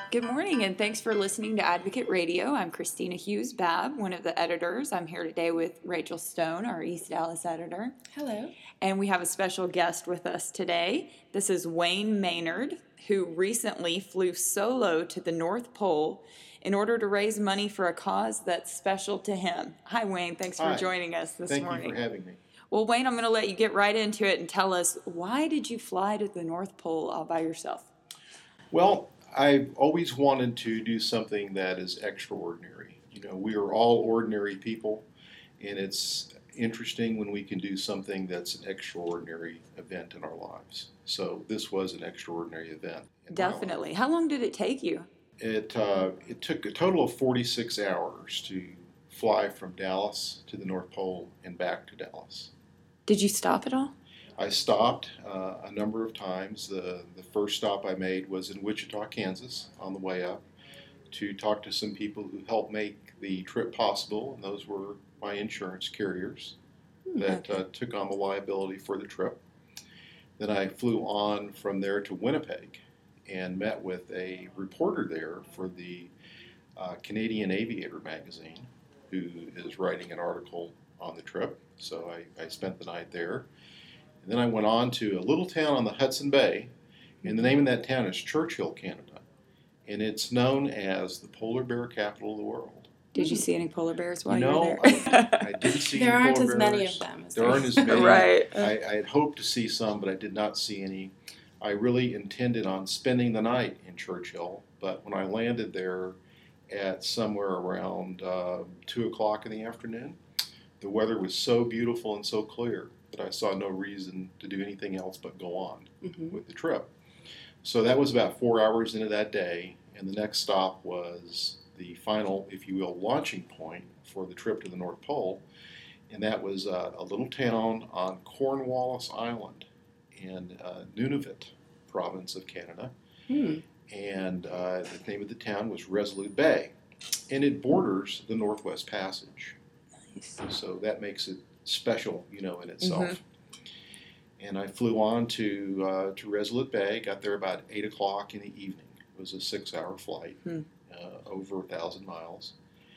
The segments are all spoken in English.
Good morning, and thanks for listening to Advocate Radio. I'm Christina Hughes Babb, one of the editors. I'm here today with Rachel Stone, our East Dallas editor. Hello. And we have a special guest with us today. This is Wayne Maynard, who recently flew solo to the North Pole in order to raise money for a cause that's special to him. Hi, Wayne. Thanks for joining us this morning. Thank you for having me. Well, Wayne, I'm going to let you get right into it and tell us, why did you fly to the North Pole all by yourself? Well, I've always wanted to do something that is extraordinary. You know, we are all ordinary people, and it's interesting when we can do something that's an extraordinary event in our lives. So this was an extraordinary event. Definitely. How long did it take you? It took a total of 46 hours to fly from Dallas to the North Pole and back to Dallas. Did you stop at all? I stopped a number of times. The first stop I made was in Wichita, Kansas, on the way up to talk to some people who helped make the trip possible, and those were my insurance carriers that took on the liability for the trip. Then I flew on from there to Winnipeg and met with a reporter there for the Canadian Aviator magazine, who is writing an article on the trip. So I spent the night there. And then I went on to a little town on the Hudson Bay, and the name of that town is Churchill, Canada, and it's known as the polar bear capital of the world. Did you see any polar bears while you were there? I didn't see there any aren't polar as bears. many of them. There aren't as many. Right. I had hoped to see some, but I did not see any. I really intended on spending the night in Churchill, but when I landed there at somewhere around 2 o'clock in the afternoon, the weather was so beautiful and so clear that I saw no reason to do anything else but go on with the trip. So that was about 4 hours into that day, and the next stop was the final, if you will, launching point for the trip to the North Pole, and that was a little town on Cornwallis Island in Nunavut province of Canada, and the name of the town was Resolute Bay, and it borders the Northwest Passage. Nice. So that makes it special, you know, in itself. And I flew on to Resolute Bay, got there about 8 o'clock in the evening. It was a 6-hour flight, over 1,000 miles,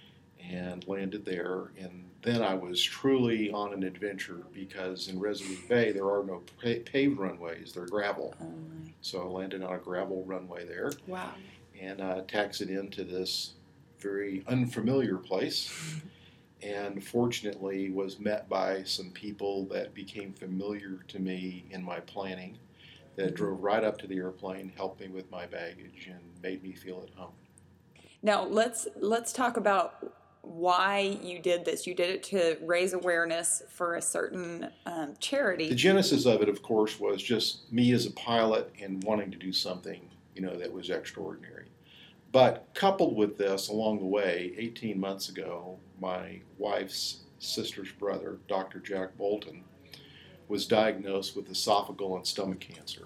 and landed there. And then I was truly on an adventure, because in Resolute Bay there are no paved runways, they're gravel. So I landed on a gravel runway there. Wow. And taxied into this very unfamiliar place. And fortunately was met by some people that became familiar to me in my planning, that drove right up to the airplane, helped me with my baggage, and made me feel at home. Now let's talk about why you did this. You did it to raise awareness for a certain charity. The genesis of it, of course, was just me as a pilot and wanting to do something, you know, that was extraordinary. But coupled with this, along the way, 18 months ago, my wife's sister's brother, Dr. Jack Bolton, was diagnosed with esophageal and stomach cancer.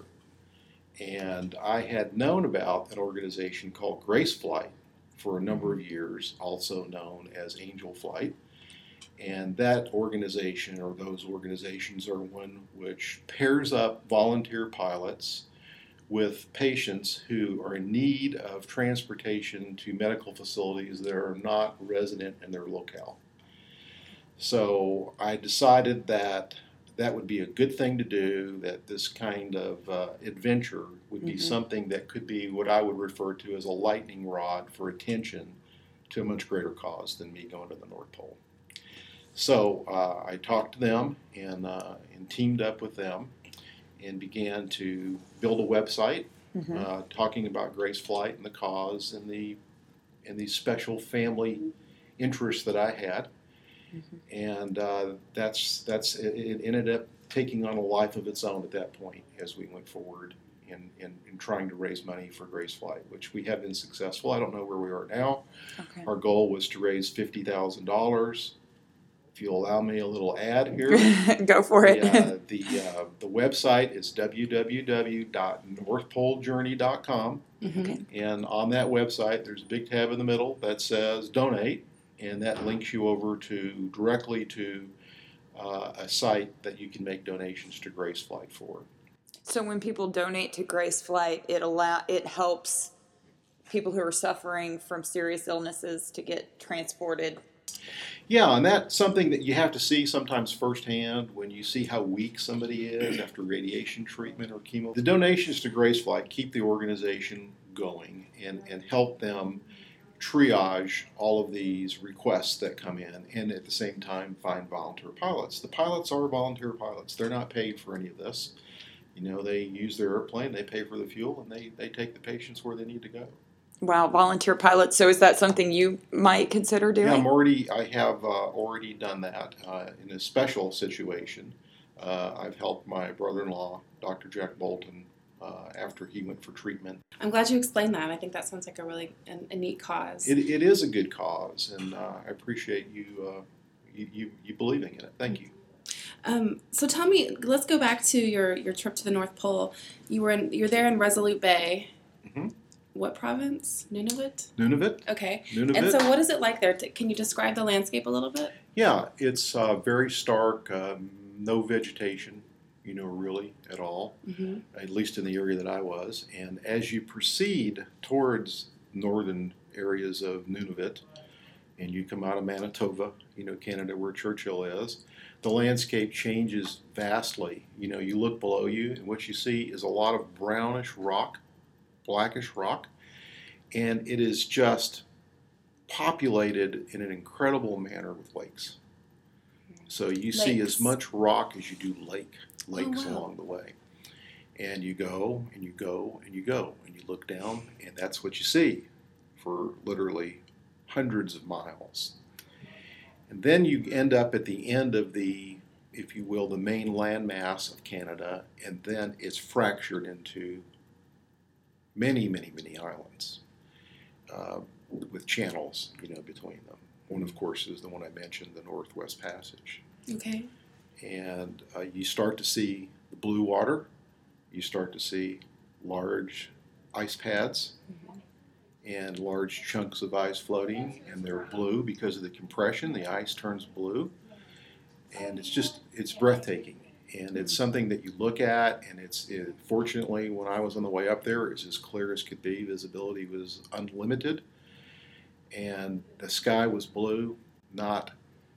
And I had known about an organization called Grace Flight for a number of years, also known as Angel Flight. And that organization, or those organizations, are one which pairs up volunteer pilots with patients who are in need of transportation to medical facilities that are not resident in their locale. So I decided that that would be a good thing to do, that this kind of adventure would be something that could be what I would refer to as a lightning rod for attention to a much greater cause than me going to the North Pole. So I talked to them and teamed up with them and began to build a website talking about Grace Flight and the cause and the special family interests that I had. And it ended up taking on a life of its own at that point as we went forward in trying to raise money for Grace Flight, which we have been successful. I don't know where we are now. Okay. Our goal was to raise $50,000. If you'll allow me a little ad here. Go for it. The website is www.northpolejourney.com. And on that website, there's a big tab in the middle that says Donate, and that links you over directly to a site that you can make donations to Grace Flight for. So when people donate to Grace Flight, it helps people who are suffering from serious illnesses to get transported. Yeah, and that's something that you have to see sometimes firsthand when you see how weak somebody is after radiation treatment or chemo. The donations to Graceflight keep the organization going and help them triage all of these requests that come in and at the same time find volunteer pilots. The pilots are volunteer pilots. They're not paid for any of this. They use their airplane, they pay for the fuel, and they take the patients where they need to go. Wow, volunteer pilots. So is that something you might consider doing? Yeah, I have already done that in a special situation. I've helped my brother-in-law, Dr. Jack Bolton, after he went for treatment. I'm glad you explained that. I think that sounds like a really a neat cause. It is a good cause, and I appreciate you believing in it. Thank you. So tell me, let's go back to your trip to the North Pole. You're there in Resolute Bay. Mm-hmm. What province? Nunavut? Nunavut. Okay. Nunavut. And so what is it like there? Can you describe the landscape a little bit? Yeah, it's very stark, no vegetation, really at all, at least in the area that I was. And as you proceed towards northern areas of Nunavut, and you come out of Manitoba, Canada, where Churchill is, the landscape changes vastly. You look below you, and what you see is a lot of brownish rock, blackish rock, and it is just populated in an incredible manner with lakes. So you see as much rock as you do lakes along the way. And you go, and you go, and you go, and you look down, and that's what you see for literally hundreds of miles. And then you end up at the end of the, if you will, the main landmass of Canada, and then it's fractured into many, many, many islands with channels, between them. One, of course, is the one I mentioned, the Northwest Passage. Okay. And you start to see the blue water. You start to see large ice pads and large chunks of ice floating, and they're blue because of the compression. The ice turns blue, and it's breathtaking. And it's something that you look at, and fortunately, when I was on the way up there, it's as clear as could be. Visibility was unlimited, and the sky was blue, not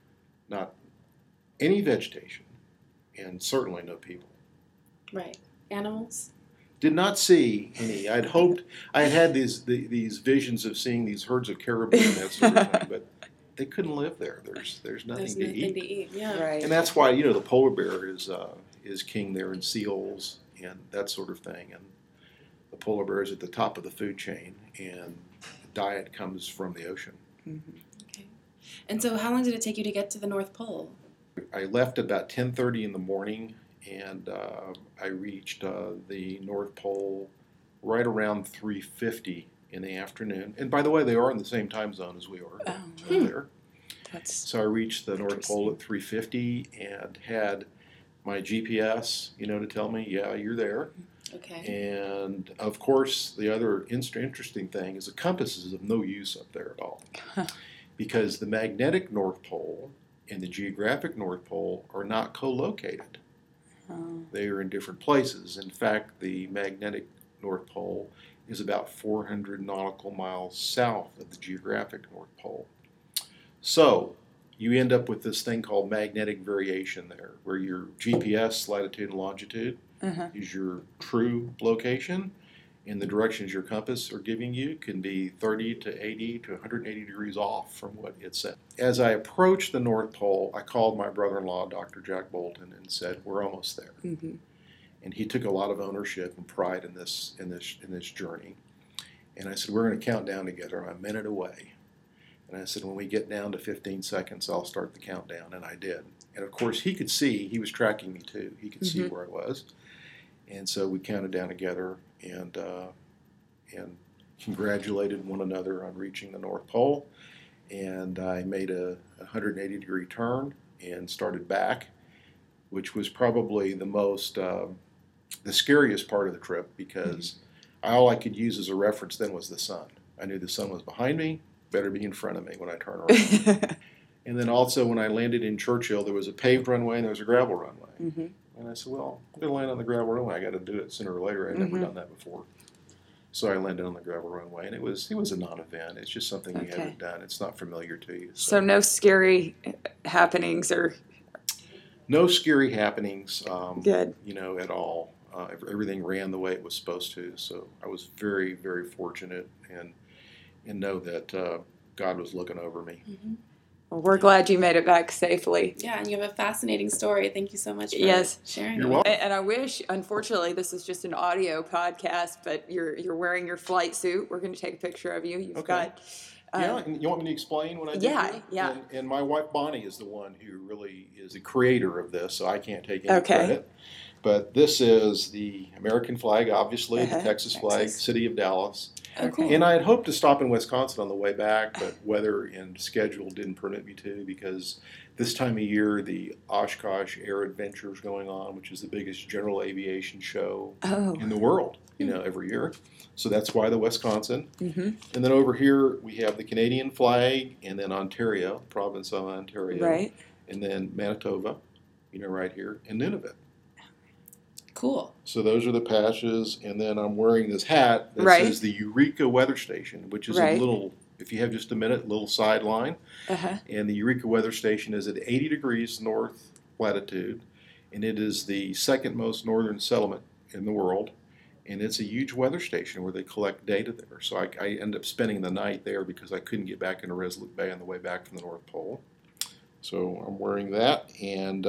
any vegetation, and certainly no people. Right. Animals? Did not see any. I'd hoped I had these visions of seeing these herds of caribou and that sort of thing, but they couldn't live there. There's nothing to eat. Yeah. Right. And that's why the polar bear is king there, and seals and that sort of thing. And the polar bear is at the top of the food chain, and the diet comes from the ocean. Mm-hmm. Okay. And so, how long did it take you to get to the North Pole? I left about 10:30 in the morning, and I reached the North Pole right around 3:50 in the afternoon. And by the way, they are in the same time zone as we are there. So I reached the North Pole at 3:50 and had my GPS, to tell me, yeah, you're there. Okay. And of course, the other interesting thing is the compass is of no use up there at all, because the magnetic North Pole and the geographic North Pole are not co-located. They are in different places. In fact, the magnetic North Pole is about 400 nautical miles south of the geographic North Pole. So you end up with this thing called magnetic variation there, where your GPS latitude and longitude is your true location, and the directions your compass are giving you can be 30 to 80 to 180 degrees off from what it said. As I approached the North Pole, I called my brother-in-law, Dr. Jack Bolton, and said, "We're almost there." Mm-hmm. And he took a lot of ownership and pride in this journey. And I said, "We're going to count down together. I'm a minute away." And I said, "When we get down to 15 seconds, I'll start the countdown." And I did. And of course, he could see. He was tracking me too. He could see where I was. And so we counted down together and congratulated one another on reaching the North Pole. And I made a 180-degree turn and started back, which was probably the scariest part of the trip, because all I could use as a reference then was the sun. I knew the sun was behind me, better be in front of me when I turn around. And then also when I landed in Churchill, there was a paved runway and there was a gravel runway. And I said, well, I'm going to land on the gravel runway. I got to do it sooner or later. I'd never done that before. So I landed on the gravel runway, and it was a non-event. It's just something you Okay. haven't done. It's not familiar to you. So no scary happenings or No scary happenings, good. at all. Everything ran the way it was supposed to. So I was very, very fortunate, and know that God was looking over me. Mm-hmm. Well, we're glad you made it back safely. Yeah, and you have a fascinating story. Thank you so much for Yes. sharing You're it. welcome. And I wish, unfortunately, this is just an audio podcast, but you're wearing your flight suit. We're going to take a picture of you. You've Okay. got. Yeah, and you want me to explain what I did Yeah, here? yeah. And my wife Bonnie is the one who really is the creator of this, so I can't take any Okay. credit. But this is the American flag, obviously, the Uh-huh. Texas flag, Texas. city of Dallas. Oh, cool. And I had hoped to stop in Wisconsin on the way back, but weather and schedule didn't permit me to, because this time of year the Oshkosh Air Adventure is going on, which is the biggest general aviation show Oh. in the world, every year. So that's why the Wisconsin. Mm-hmm. And then over here we have the Canadian flag, and then Ontario, province of Ontario, Right. and then Manitoba, right here, and Nunavut. Cool. So those are the patches, and then I'm wearing this hat that Right. says the Eureka Weather Station, which is Right. a little, if you have just a minute, little sideline. Uh-huh. And the Eureka Weather Station is at 80 degrees north latitude, and it is the second most northern settlement in the world. And it's a huge weather station where they collect data there. So I ended up spending the night there because I couldn't get back into Resolute Bay on the way back from the North Pole. So I'm wearing that, and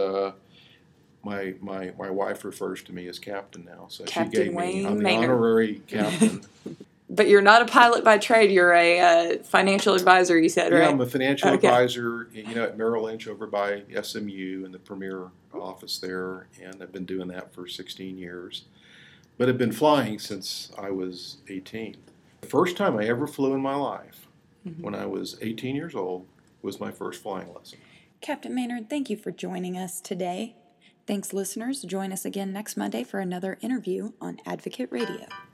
my wife refers to me as Captain now. So Captain she gave Wayne me, I'm the Maynard. honorary captain. But you're not a pilot by trade. You're a financial advisor, you said, Yeah, right? I'm a financial Okay. advisor, at Merrill Lynch over by SMU in the premier office there, and I've been doing that for 16 years. But I've been flying since I was 18. The first time I ever flew in my life, when I was 18 years old, was my first flying lesson. Captain Maynard, thank you for joining us today. Thanks, listeners. Join us again next Monday for another interview on Advocate Radio.